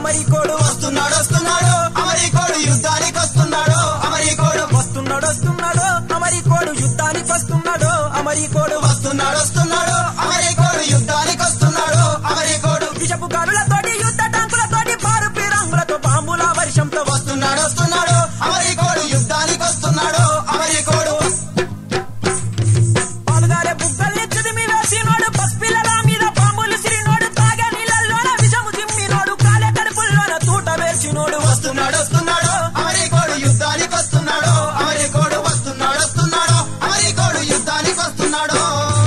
అమెరికోడు వస్తున్నాడు వస్తున్నాడు అమెరికోడు యుద్ధానికి వస్తున్నాడు అమెరికోడు వస్తున్నాడు వస్తున్నాడు అమెరికోడు యుద్ధానికి వస్తున్నాడు అమెరికోడు వస్తున్నాడు వస్తున్నాడు అమెరికోడు యుద్ధానికి వస్తున్నాడు అమెరికోడు విషపు గాలులతోటి యుద్ధ టాంకులతోటి బారుపి రంగులతో బాంబుల వర్షంతో వస్తున్నాడు వస్తున్నాడు అమెరికోడు యుద్ధానికి వస్తున్నాడు అమెరికోడు పాలుగారే బుగ్గల్ని చిదిమి వేసినోడు పసిపిల్లల మీద బాంబులు సిరినోడు తాగే నీళ్ళల్లోన విషము చిమ్మినోడు కాలే కడుపుల్లోన తూట వేర్చినోడు వస్తున్నాడు వస్తున్నాడు అమెరికోడు యుద్ధానికి వస్తున్నాడు అమెరికోడు వస్తున్నాడు వస్తున్నాడు అమెరికోడు యుద్ధానికి వస్తున్నాడు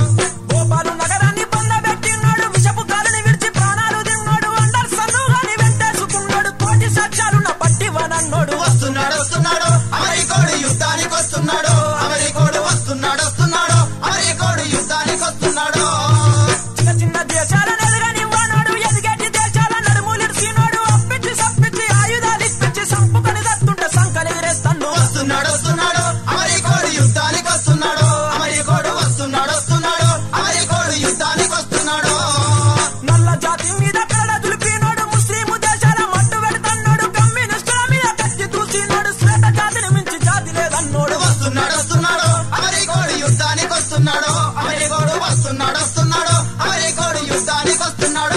గోపాలు నగరాన్ని బందబెట్టినాడు విషపు గాలిని విడిచి ప్రాణాలు తిన్నాడు అండర్సన్ గాని వెంటేసుకున్నాడు కోటి సాక్ష్యాలున్న పట్టివనన్నోడు వస్తున్నాడు వస్తున్నాడు అమెరికోడు యుద్ధానికి వస్తున్నాడు అమెరికోడు వస్తున్నాడు వస్తున్నాడు అమెరికోడు యుద్ధానికి వస్తున్నాడు చిన్న చిన్న దేశాలను ఎదగనివ్వనాడు ఎదిగేటి దేశాల నడుములిడిసినాడు అప్పిచ్చి సప్పిచ్చి ఆయుధాలు ఇప్పించి సంపుకొని దత్తుంటే సంకలెగిరేస్తాడు వస్తున్నాడు వస్తున్నాడు అమెరికోడు యుద్ధానికి వస్తున్నాడు అమెరికోడు వస్తున్నాడు వస్తున్నాడు అమెరికోడు యుద్ధానికి వస్తున్నాడు నల్ల జాతి మీద కరడ దులిపినాడు ముస్లిం దేశాల మట్టు పెడతన్నాడు కమ్యూనిస్టుల మీద కత్తి దూసినాడు శ్వేత జాతిని మించి జాతి లేదన్నోడు వస్తున్నాడు వస్తున్నాడు అమెరికోడు యుద్ధానికి వస్తున్నాడు అమెరికోడు వస్తున్నాడు వస్తున్నాడు అమెరికోడు యుద్ధానికి వస్తున్నాడు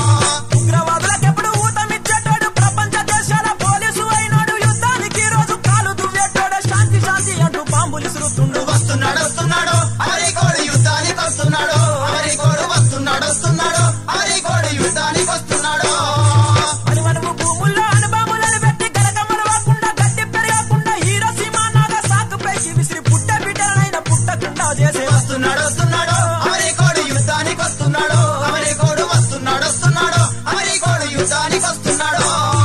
ఉగ్రవాదులకెప్పుడు ఊతమిచ్చేటోడు ప్రపంచ దేశాల పోలీసు అయినాడు యుద్ధానికి రోజు కాలు దువ్వేటోడు శాంతి శాంతి అంటూ బాంబులు ఇసురుతుండు వస్తున్నాడు వస్తున్నాడు అమెరికోడు యుద్ధానికి వస్తున్నాడు అమెరికోడు వస్తున్నాడు వస్తున్నాడు అమెరికోడు యుద్ధానికి వస్తున్నాడు అనుమనువు భూముల్లో అనుభాములను పెట్టి గలకమ్మలు వాకుండా గట్టి పెరగకుండా హీరోసీమా నాగా సాకు పైకి విసిరి పుట్ట బిడ్డలనైనా పుట్టకుండా చేసే వస్తున్నాడు వస్తున్నాడు అమెరికోడు యుద్ధానికి వస్తున్నాడు అమెరికోడు వస్తున్నాడు వస్తున్నాడు అమెరికోడు యుద్ధానికి వస్తున్నాడు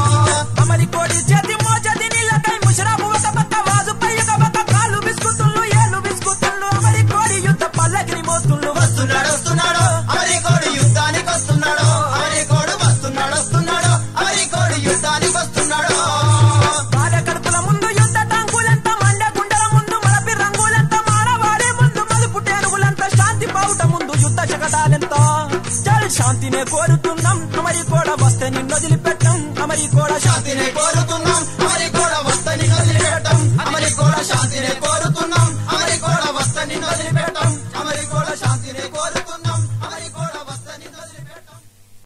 అమెరికోడి చేతి మోచేతి నీళ్ళకై ముషరాబు ఒక పక్క వాజుపై ఒక పక్క కాళ్ళు బిస్కుతుళ్ళు ఏళ్ళు బిస్కుతుళ్ళు అమెరికోడి యుద్ధ పల్లకిని మోస్తుళ్ళు వస్తున్నాడు వస్తున్నాడు అమెరికోడు యుద్ధానికి వస్తున్నాడు అమెరికోడు వస్తున్నాడు వస్తున్నాడు అమెరికోడు యుద్ధానికి వస్తున్నాడు బాల కడుపుల ముందు యుద్ధ టాంకులెంత మండే గుండెల ముందు మలపి రంగులెంత మానవాడి ముందు మలుపు టేనుగులెంత శాంతి బావుట ముందు యుద్ధ శకటాలెంత చల్ శాంతినే కోరుతున్నాం అమెరికోడ వస్తే నిన్నొదిలిపెట్టం అమెరికోడ శాంతిని కోరు